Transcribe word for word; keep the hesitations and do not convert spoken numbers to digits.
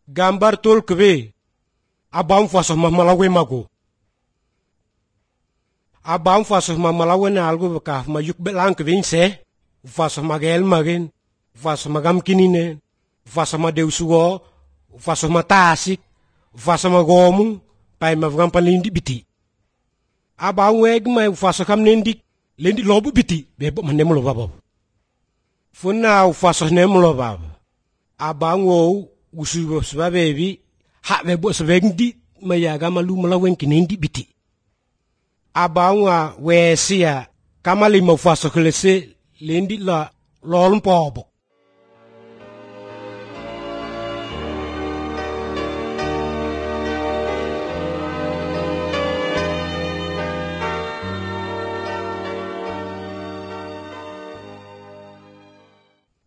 Gambar tol kebe abang fasoh mamalawe mago. Abang fasoh mamalawe na algo baka mayuk belang kebin se fasoh magel magen fasoh magam kinine fasoh madeusuo fasoh matasik fasoh magomung pai mavgam palindi biti. Abang weg mai fasoh kam nendik lendi lobu biti bebo manem lo babo. Funa fasoh nem lo babo. Abang wo usubo sababebi ha bebo sabengdi mayaga malu malawen kinendi biti. Abang wa wesia kamali mo fasoh kelese lendi la lolum pobo.